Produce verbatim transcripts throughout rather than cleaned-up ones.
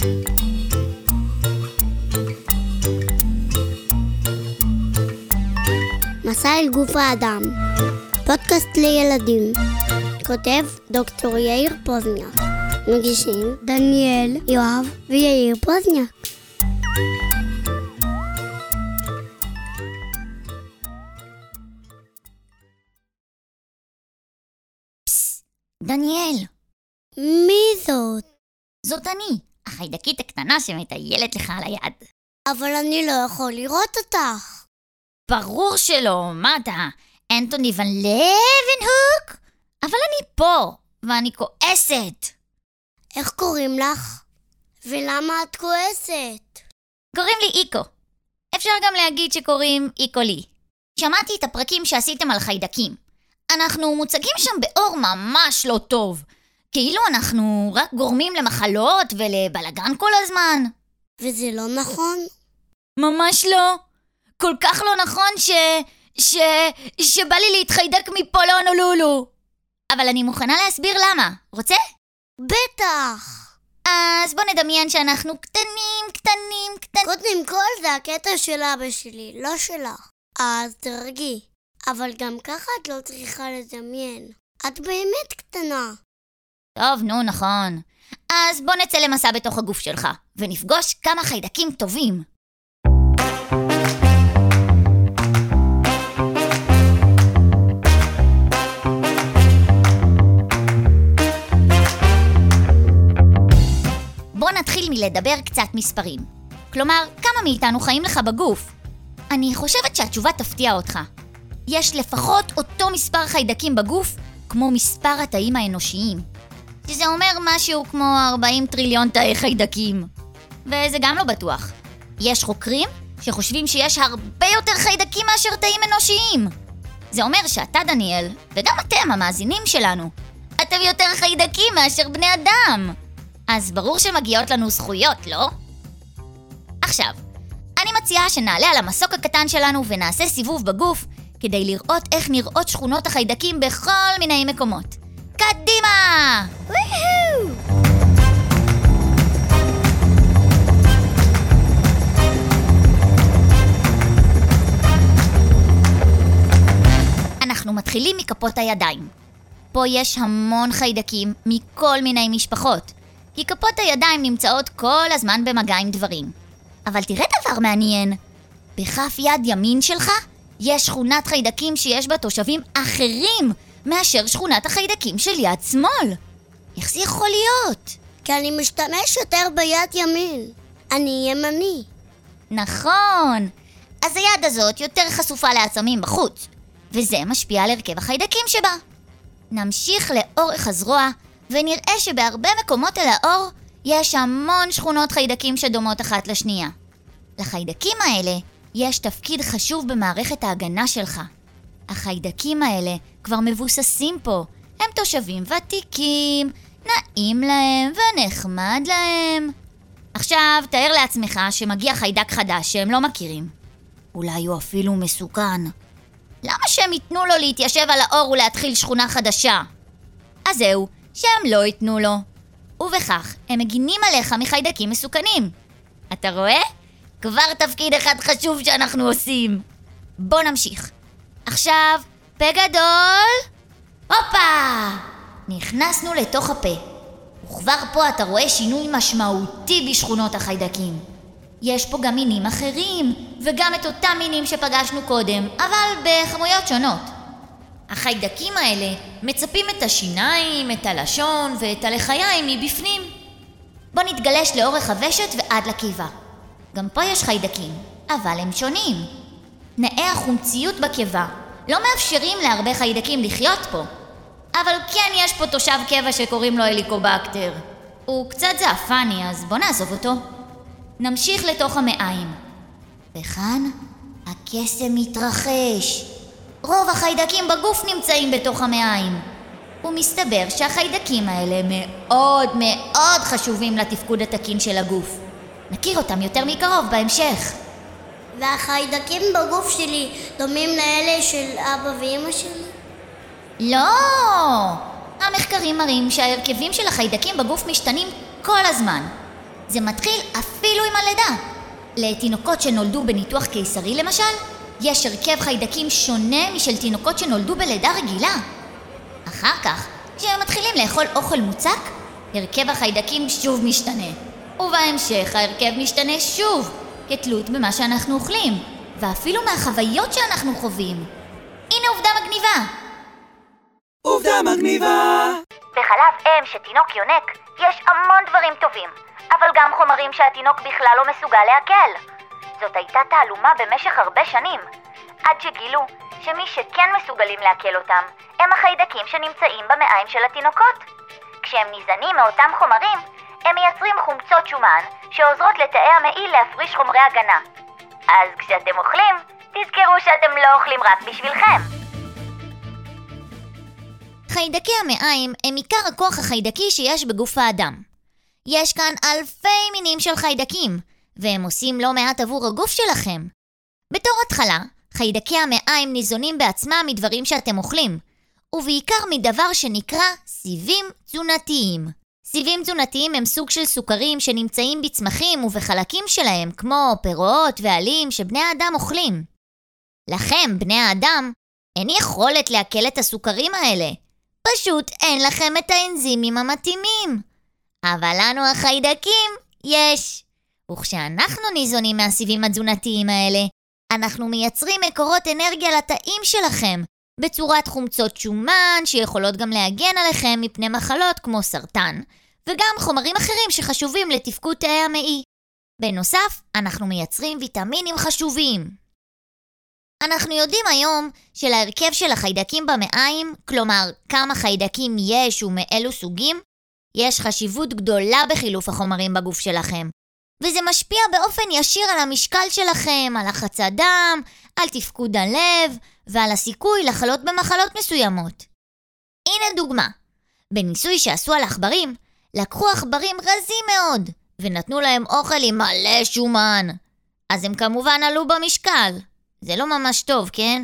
מסע אל גוף האדם, פודקאסט לילדים. כותב דוקטור יאיר פוזניאק. מגישים דניאל, יואב ויאיר פוזניאק. פס, דניאל. מי זאת? זאת אני, החיידקית הקטנה שמטיילת לך על היד. אבל אני לא יכול לראות אותך. ברור שלא, מה אתה? אנטוני ון לוינהוק? אבל אני פה, ואני כועסת. איך קוראים לך? ולמה את כועסת? קוראים לי איקו. אפשר גם להגיד שקוראים איקו לי. שמעתי את הפרקים שעשיתם על חיידקים. אנחנו מוצגים שם באור ממש לא טוב. כאילו אנחנו רק גורמים למחלות ולבלגן כל הזמן. וזה לא נכון? ממש לא. כל כך לא נכון ש... ש... שבא לי להתחיידק מפה להונולולו. אבל אני מוכנה להסביר למה. רוצה? בטח. אז בוא נדמיין שאנחנו קטנים, קטנים, קטנים. קודם כל זה הקטע של אבא שלי, לא שלך. אז תרגי. אבל גם ככה את לא צריכה לדמיין. את באמת קטנה. טוב, נו, נכון. אז בוא נצא למסע בתוך הגוף שלך, ונפגוש כמה חיידקים טובים. בוא נתחיל מלדבר קצת מספרים. כלומר, כמה מאיתנו חיים לך בגוף? אני חושבת שהתשובה תפתיע אותך. יש לפחות אותו מספר חיידקים בגוף, כמו מספר התאים האנושיים. שזה אומר משהו כמו ארבעים טריליון תאי חיידקים. וזה גם לא בטוח. יש חוקרים שחושבים שיש הרבה יותר חיידקים מאשר תאים אנושיים. זה אומר שאתה, דניאל, וגם אתם, המאזינים שלנו, אתם יותר חיידקים מאשר בני אדם. אז ברור שמגיעות לנו זכויות, לא? עכשיו, אני מציעה שנעלה על המסוק הקטן שלנו ונעשה סיבוב בגוף כדי לראות איך נראות שכונות החיידקים בכל מיני מקומות. קדימה! וואו! אנחנו מתחילים מכפות הידיים. פה יש המון חיידקים מכל מיני משפחות, כי כפות הידיים נמצאות כל הזמן במגע עם דברים. אבל תראה דבר מעניין. בכף יד ימין שלך יש שכונת חיידקים שיש בה תושבים אחרים מאשר שכונת החיידקים של יד שמאל. איך זה יכול להיות? כי אני משתמש יותר ביד ימין. אני ימני. נכון. אז היד הזאת יותר חשופה לעצמים בחוץ, וזה משפיע על הרכב החיידקים שבה. נמשיך לאורך הזרוע ונראה שבהרבה מקומות על האור יש המון שכונות חיידקים שדומות אחת לשנייה. לחיידקים האלה יש תפקיד חשוב במערכת ההגנה שלך. החיידקים האלה כבר מבוססים פה. הם תושבים ותיקים, נעים להם ונחמד להם. עכשיו תאר לעצמך שמגיע חיידק חדש שהם לא מכירים. אולי הוא אפילו מסוכן. למה שהם ייתנו לו להתיישב על האור ולהתחיל שכונה חדשה? אז זהו, שהם לא ייתנו לו. ובכך הם מגינים עליך מחיידקים מסוכנים. אתה רואה? כבר תפקיד אחד חשוב שאנחנו עושים. בוא נמשיך. עכשיו, פה גדול. הופה! נכנסנו לתוך הפה. וכבר פה אתה רואה שינוי משמעותי בשכונות החיידקים. יש פה גם מינים אחרים, וגם את אותם מינים שפגשנו קודם, אבל בכמויות שונות. החיידקים האלה מצפים את השיניים, את הלשון ואת הלחיים מבפנים. בוא נתגלש לאורך הוושט ועד לקיבה. גם פה יש חיידקים, אבל הם שונים. תנאי החומציות בקיבה לא מאפשרים להרבה חיידקים לחיות פה. אבל כן יש פה תושב קבע שקוראים לו הליקובקטר. הוא קצת זעפני, אז בוא נעזוב אותו. נמשיך לתוך המעיים. וכאן הקסם מתרחש. רוב החיידקים בגוף נמצאים בתוך המעיים. ומסתבר שהחיידקים האלה מאוד מאוד חשובים לתפקוד התקין של הגוף. נכיר אותם יותר מקרוב בהמשך. והחיידקים בגוף שלי דומים לאלה של אבא ואמא שלי? לא! המחקרים מראים שההרכבים של החיידקים בגוף משתנים כל הזמן. זה מתחיל אפילו עם הלידה. לתינוקות שנולדו בניתוח קיסרי למשל, יש הרכב חיידקים שונה משל תינוקות שנולדו בלידה רגילה. אחר כך, כשהם מתחילים לאכול אוכל מוצק, הרכב החיידקים שוב משתנה. ובהמשך ההרכב משתנה שוב, כתלות במה שאנחנו אוכלים, ואפילו מהחוויות שאנחנו חווים. הנה עובדה מגניבה. עובדה מגניבה. בחלב אם שתינוק יונק יש המון דברים טובים, אבל גם חומרים שהתינוק בכלל לא מסוגל לעכל. זאת הייתה תעלומה במשך הרבה שנים, עד שגילו שמי שכן מסוגלים לעכל אותם הם החיידקים שנמצאים במעיים של התינוקות. כשהם ניזנים מאותם חומרים, הם מייצרים חומצות שומן שעוזרות לתאי המעי להפריש חומרי הגנה. אז כשאתם אוכלים, תזכרו שאתם לא אוכלים רק בשבילכם. חיידקי המעיים הם עיקר הכוח החיידקי שיש בגוף האדם. יש כאן אלפי מינים של חיידקים, והם עושים לא מעט עבור הגוף שלכם. בתור התחלה, חיידקי המעיים ניזונים בעצמם מדברים שאתם אוכלים, ובעיקר מדבר שנקרא סיבים תזונתיים. סיבים תזונתיים הם סוג של סוכרים שנמצאים בצמחים ובחלקים שלהם, כמו פירות ועלים שבני האדם אוכלים. לכם, בני האדם, אין יכולת לעכל את הסוכרים האלה. פשוט אין לכם את האנזימים המתאימים. אבל לנו החיידקים יש. וכשאנחנו ניזונים מהסיבים התזונתיים האלה, אנחנו מייצרים מקורות אנרגיה לתאים שלכם, בצורת חומצות שומן שיכולות גם להגן עליכם מפני מחלות כמו סרטן, וגם חומרים אחרים שחשובים לתפקוד תאי המעי. בנוסף, אנחנו מייצרים ויטמינים חשובים. אנחנו יודעים היום שלהרכב של החיידקים במעיים, כלומר כמה חיידקים יש ומאלו סוגים, יש חשיבות גדולה בחילוף החומרים בגוף שלכם. וזה משפיע באופן ישיר על המשקל שלכם, על לחץ הדם, על תפקוד הלב ועל הסיכוי לחלות במחלות מסוימות. הנה דוגמה. בניסוי שעשו על עכברים, לקחו עכברים רזים מאוד ונתנו להם אוכל עם מלא שומן. אז הם כמובן עלו במשקל. זה לא ממש טוב, כן?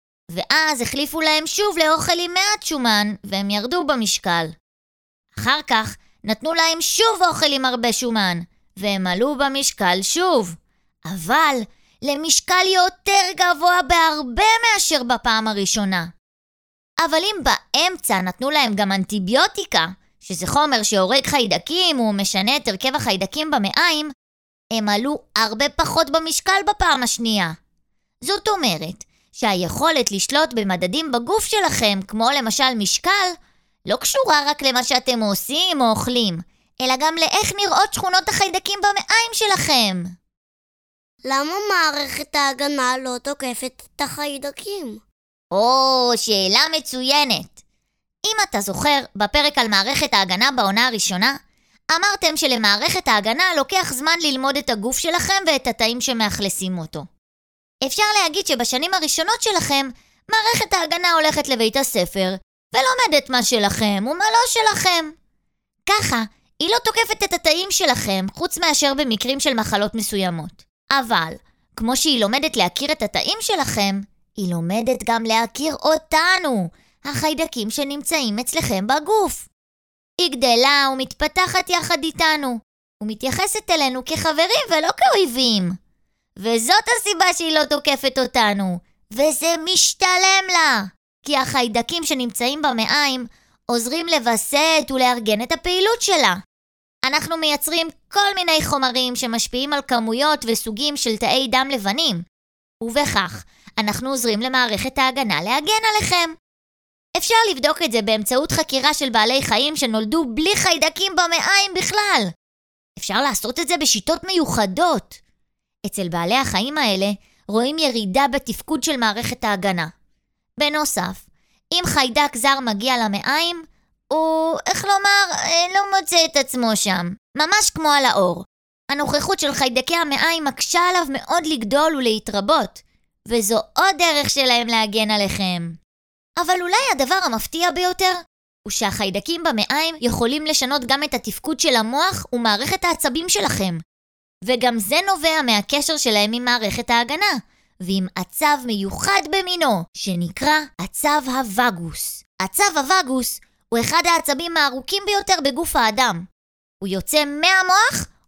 ואז החליפו להם שוב לאוכל עם מעט שומן והם ירדו במשקל. אחר כך נתנו להם שוב אוכל עם הרבה שומן והם עלו במשקל שוב. אבל למשקל יותר גבוה בהרבה מאשר בפעם הראשונה. אבל אם באמצע נתנו להם גם אנטיביוטיקה, שזה חומר שהורג חיידקים ומשנה את הרכב החיידקים במעיים, הם עלו הרבה פחות במשקל בפעם השנייה. זאת אומרת שהיכולת לשלוט במדדים בגוף שלכם, כמו למשל משקל, לא קשורה רק למה שאתם עושים או אוכלים, אלא גם לאיך נראות שכונות החיידקים במעיים שלכם. למה מערכת ההגנה לא תוקפת את החיידקים? או, שאלה מצוינת. אם אתה זוכר, בפרק על מערכת ההגנה בעונה הראשונה, אמרתם שלמערכת ההגנה לוקח זמן ללמוד את הגוף שלכם ואת התאים שמאכלסים אותו. אפשר להגיד שבשנים הראשונות שלכם, מערכת ההגנה הולכת לבית הספר, ולומדת מה שלכם ומה לא שלכם. ככה, היא לא תוקפת את התאים שלכם, חוץ מאשר במקרים של מחלות מסוימות. אבל, כמו שהיא לומדת להכיר את התאים שלכם, היא לומדת גם להכיר אותנו, החיידקים שנמצאים אצלכם בגוף. היא גדלה ומתפתחת יחד איתנו, ומתייחסת אלינו כחברים ולא כאויבים. וזאת הסיבה שהיא לא תוקפת אותנו, וזה משתלם לה, כי החיידקים שנמצאים במעיים עוזרים לבסט ולארגן את הפעילות שלה. אנחנו מייצרים כל מיני חומרים שמשפיעים על כמויות וסוגים של תאי דם לבנים, ובכך אנחנו עוזרים למערכת ההגנה להגן עליכם. אפשר לבדוק את זה באמצעות חקירה של בעלי חיים שנולדו בלי חיידקים במעיים בכלל. אפשר לעשות את זה בשיטות מיוחדות. אצל בעלי החיים האלה רואים ירידה בתפקוד של מערכת ההגנה. בנוסף, אם חיידק זר מגיע למעיים, הוא, איך לומר, לא מוצא את עצמו שם, ממש כמו על האור. הנוכחות של חיידקי המעיים מקשה עליו מאוד לגדול ולהתרבות, וזו עוד דרך שלהם להגן עליכם. אבל אולי הדבר המפתיע ביותר הוא שהחיידקים במעיים יכולים לשנות גם את התפקוד של המוח ומערכת העצבים שלכם. וגם זה נובע מהקשר שלהם עם מערכת ההגנה, ועם עצב מיוחד במינו, שנקרא עצב הווגוס. עצב הווגוס הוא אחד העצבים הארוכים ביותר בגוף האדם. הוא יוצא מהמוח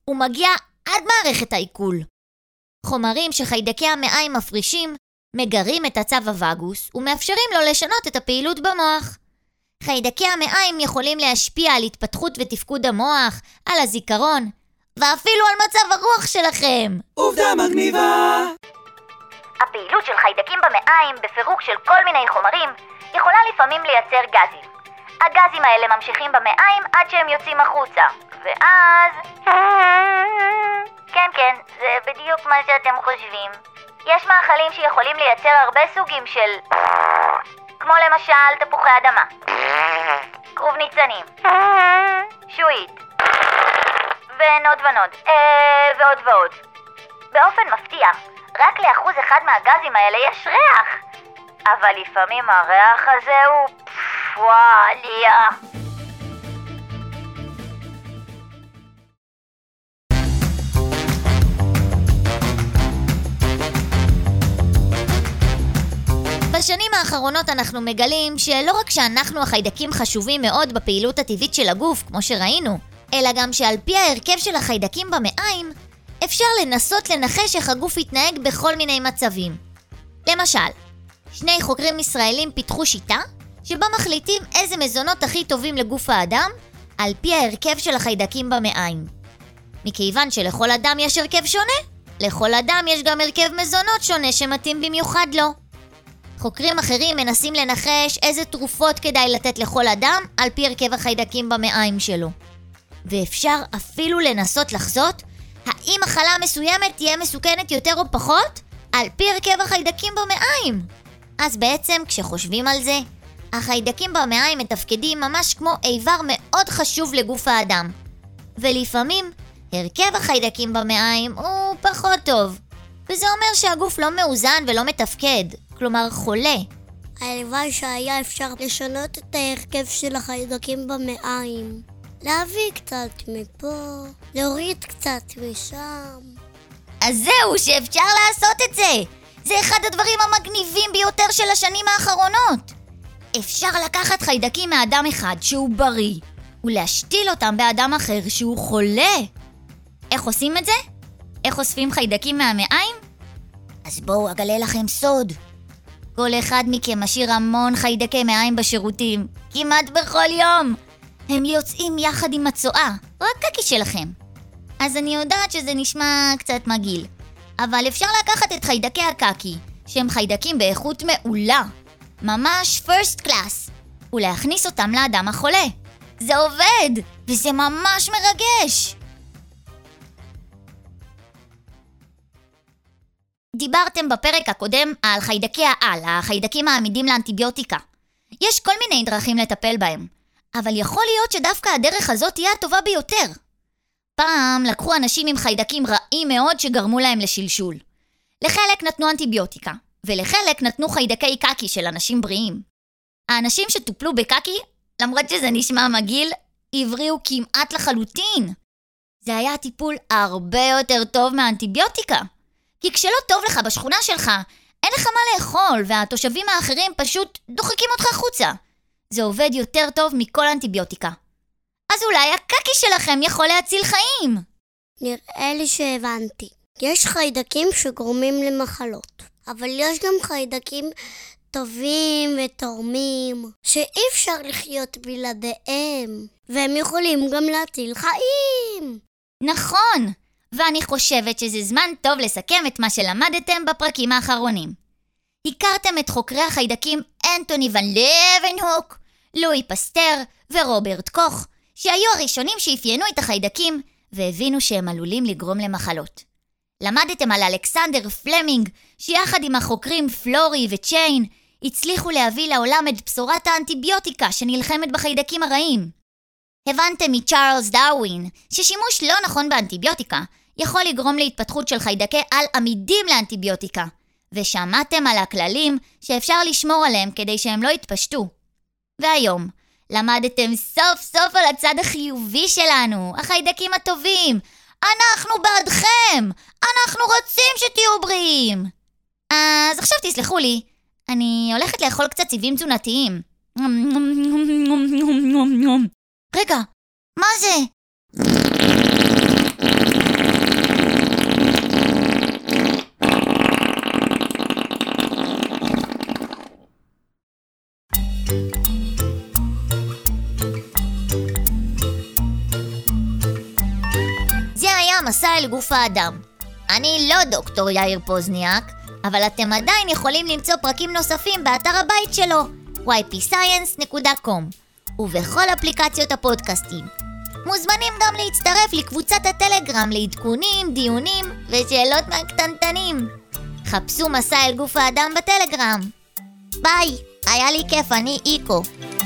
הוא מגיע עד מערכת העיכול. חומרים שחיידקי המעיים מפרישים מגרים את הצו הווגוס ומאפשרים לו לשנות את הפעילות במוח. חיידקי המעיים יכולים להשפיע על התפתחות ותפקוד המוח, על הזיכרון, ואפילו על מצב הרוח שלכם. עובדה מגניבה! הפעילות של חיידקים במעיים בפירוק של כל מיני חומרים יכולה לפעמים לייצר גזים. הגזים האלה ממשיכים במעיים עד שהם יוצאים החוצה, ואז... כן, כן, זה בדיוק מה שאתם חושבים. יש מאכלים שיכולים לייצר הרבה סוגים של... כמו למשל תפוחי אדמה, כרוב ניצנים, שועית, ונוד ונוד, אה, ועוד ועוד. באופן מפתיע, רק לאחוז אחד מהגזים האלה יש ריח. אבל לפעמים הריח הזה הוא... וואליה. בשנים האחרונות אנחנו מגלים שלא רק שאנחנו החיידקים חשובים מאוד בפעילות הטבעית של הגוף, כמו שראינו, אלא גם שעל פי ההרכב של החיידקים במעיים, אפשר לנסות לנחש איך הגוף יתנהג בכל מיני מצבים. למשל, שני חוקרים ישראלים פיתחו שיטה שבה מחליטים איזה מזונות הכי טובים לגוף האדם על פי ההרכב של החיידקים במעיים. מכיוון שלכל אדם יש הרכב שונה, לכל אדם יש גם הרכב מזונות שונה שמתאים במיוחד לו. חוקרים אחרים מנסים לנחש איזה תרופות כדאי לתת לכל אדם על פי הרכב החיידקים במעיים שלו. ואפשר אפילו לנסות לחזות האם מחלה מסוימת תהיה מסוכנת יותר או פחות על פי הרכב החיידקים במעיים. אז בעצם כשחושבים על זה, החיידקים במעיים מתפקדים ממש כמו איבר מאוד חשוב לגוף האדם. ולפעמים הרכב החיידקים במעיים הוא פחות טוב. וזה אומר שהגוף לא מאוזן ולא מתפקד, כלומר חולה. הלוואי שהיה אפשר לשנות את ההרכב של החיידקים במעיים. להביא קצת מפה, להוריד קצת משם. אז זהו, שאפשר לעשות את זה. זה אחד הדברים המגניבים ביותר של השנים האחרונות. אפשר לקחת חיידקים מאדם אחד שהוא בריא, ולהשתיל אותם באדם אחר שהוא חולה. איך עושים את זה? איך אוספים חיידקים מהמעיים? אז בואו אגלה לכם סוד. כל אחד מכם משאיר המון חיידקי מעיים בשירותים, כמעט בכל יום. הם יוצאים יחד עם הצואה, רק קקי שלכם. אז אני יודעת שזה נשמע קצת מגעיל, אבל אפשר לקחת את חיידקי הקקי, שהם חיידקים באיכות מעולה, ממש first class, ולהכניס אותם לאדם החולה. זה עובד, וזה ממש מרגש. דיברתם בפרק הקודם על חיידקי העל, החיידקים העמידים לאנטיביוטיקה. יש כל מיני דרכים לטפל בהם, אבל יכול להיות שדווקא הדרך הזאת תהיה הטובה ביותר. פעם לקחו אנשים עם חיידקים רעים מאוד שגרמו להם לשלשול. לחלק נתנו אנטיביוטיקה, ולחלק נתנו חיידקי קקי של אנשים בריאים. האנשים שטופלו בקקי, למרות שזה נשמע מגעיל, הבריאו כמעט לחלוטין. זה היה טיפול הרבה יותר טוב מהאנטיביוטיקה. כי כשלא טוב לך בשכונה שלך, אין לך מה לאכול, והתושבים האחרים פשוט דוחקים אותך חוצה. זה עובד יותר טוב מכל אנטיביוטיקה. אז אולי הקקי שלכם יכול להציל חיים. נראה לי שהבנתי. יש חיידקים שגורמים למחלות, אבל יש גם חיידקים טובים ותורמים, שאי אפשר לחיות בלעדיהם, והם יכולים גם להציל חיים. נכון, ואני חושבת שזה זמן טוב לסכם את מה שלמדתם בפרקים האחרונים. הכרתם את חוקרי החיידקים אנטוני ון לוונהוק, לואי פסטר ורוברט קוך, שהיו הראשונים שאפיינו את החיידקים והבינו שהם עלולים לגרום למחלות. למדתם על אלכסנדר פלמינג, שיחד עם החוקרים פלורי וצ'יין, הצליחו להביא לעולם את בשורת האנטיביוטיקה שנלחמת בחיידקים הרעים. הבנתם מצ'ארלס דרווין, ששימוש לא נכון באנטיביוטיקה יכול לגרום להתפתחות של חיידקי על עמידים לאנטיביוטיקה, ושמעתם על הכללים שאפשר לשמור עליהם כדי שהם לא יתפשטו. והיום למדתם סוף סוף על הצד החיובי שלנו, החיידקים הטובים. אנחנו בעדכם, אנחנו רוצים שתהיו בריאים. אז עכשיו תסלחו לי, אני הולכת לאכול קצת צבעים תזונתיים. רגע, מה זה? מסע אל גוף האדם. אני לא דוקטור יאיר פוזניאק, אבל אתם עדיין יכולים למצוא פרקים נוספים באתר הבית שלו, וואי פי סייאנס דוט קום, ובכל אפליקציות הפודקאסטים. מוזמנים גם להצטרף לקבוצת הטלגרם לעדכונים, דיונים ושאלות מהקטנטנים. חפשו מסע אל גוף האדם בטלגרם. ביי, היה לי כיף, אני איקו.